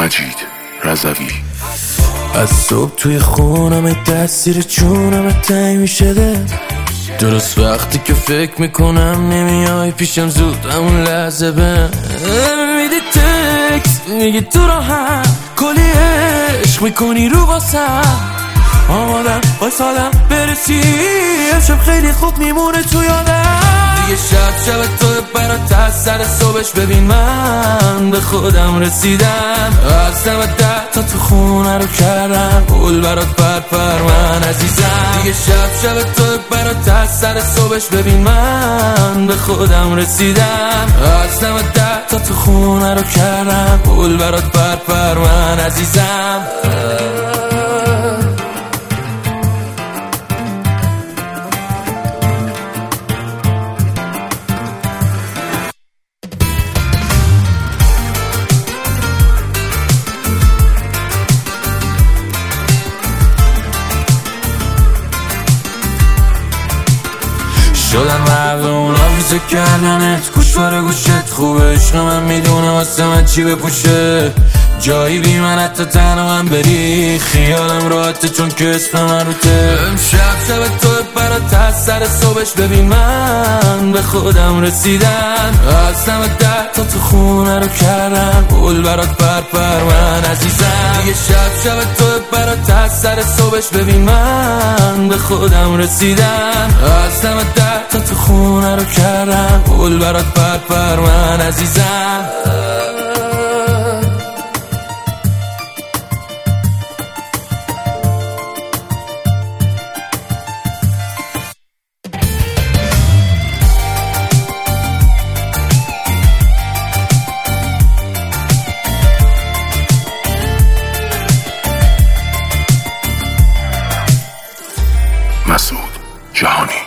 مجید رضوی. از صبح توی خونم تاثیر چونم تنگ میشه ده، درست وقتی که فکر میکنم نمیای پیشم زود همون لحظه به میدی تکس میگی تو راحت کلی عشق میکنی رو واسم، آمادم وایسادم برسی امشب خیلی خوب میمونه تو یادم. دیگه شب تو برات از سر صبحش ببین من به خودم رسیدم، از دم ده تا تو خونه رو کردم پول برات پر من عزیزم. دیگه شب تو برات از سر صبحش ببین من به خودم رسیدم، از دم ده تا تو خونه رو کردم پول برات پر من عزیزم. شدن مردم آویزه کردنت گوش باره گوشت خوبه، عشق من میدونه واسه من چی بپوشه، جایی بی من حتی تنها هم بری خیالم راحته چون که اسم من روته. امشب تو برات از سر صبحش ببین من به خودم رسیدم، از دم ده تا تو خونه رو کردم پول برات پر من عزیزم. دیگه شب تو برات از سر صبحش ببین من به خودم رسیدم، از دم ده تا تو خونه رو کردم پول برات پر من عزیزم. مسعود جهانی.